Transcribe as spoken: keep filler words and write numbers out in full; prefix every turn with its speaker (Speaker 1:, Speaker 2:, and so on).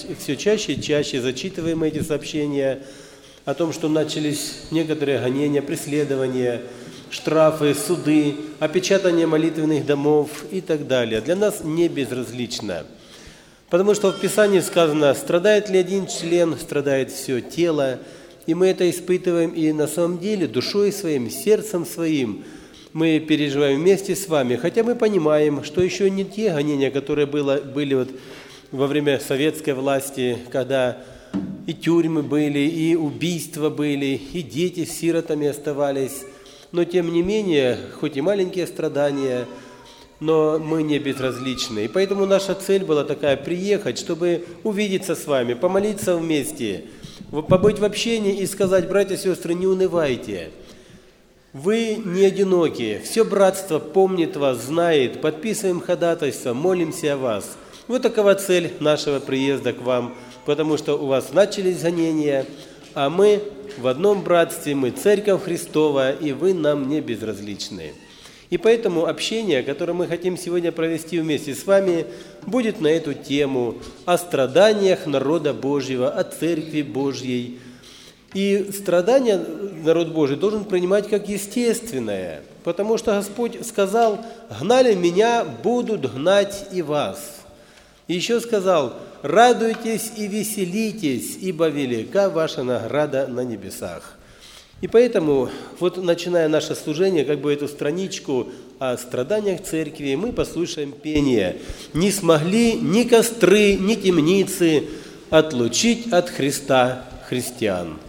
Speaker 1: все чаще и чаще зачитываем эти сообщения о том, что начались некоторые гонения, преследования, штрафы, суды, опечатание молитвенных домов и так далее. Для нас не безразлично. Потому что в Писании сказано: страдает ли один член, страдает все тело. И мы это испытываем и на самом деле душой своим, сердцем своим. Мы переживаем вместе с вами, хотя мы понимаем, что еще не те гонения, которые было, были вот во время советской власти, когда и тюрьмы были, и убийства были, и дети с сиротами оставались. Но тем не менее, хоть и маленькие страдания, но мы не безразличны. И поэтому наша цель была такая: приехать, чтобы увидеться с вами, помолиться вместе, побыть в общении и сказать: братья и сестры, не унывайте. Вы не одиноки, все братство помнит вас, знает, подписываем ходатайство, молимся о вас. Вот такова цель нашего приезда к вам, потому что у вас начались гонения, а мы в одном братстве, мы Церковь Христова, и вы нам не безразличны. И поэтому общение, которое мы хотим сегодня провести вместе с вами, будет на эту тему о страданиях народа Божьего, о Церкви Божьей. И страдания народ Божий должен принимать как естественное, потому что Господь сказал: «Гнали меня, будут гнать и вас». И еще сказал: «Радуйтесь и веселитесь, ибо велика ваша награда на небесах». И поэтому, вот начиная наше служение, как бы эту страничку о страданиях Церкви, мы послушаем пение: «Не смогли ни костры, ни темницы отлучить от Христа христиан».